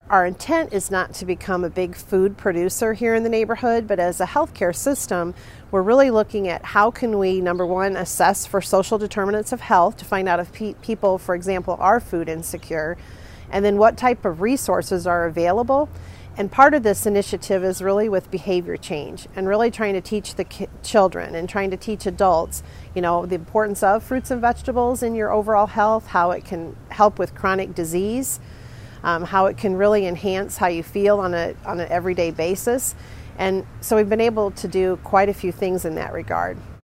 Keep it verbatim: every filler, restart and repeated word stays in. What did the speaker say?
our intent is not to become a big food producer here in the neighborhood, but as a healthcare system, we're really looking at how can we, number one, assess for social determinants of health to find out if pe- people, for example, are food insecure, and then what type of resources are available. And part of this initiative is really with behavior change and really trying to teach the ki- children and trying to teach adults, you know, the importance of fruits and vegetables in your overall health, how it can help with chronic disease, um, how it can really enhance how you feel on a on an everyday basis. And so we've been able to do quite a few things in that regard.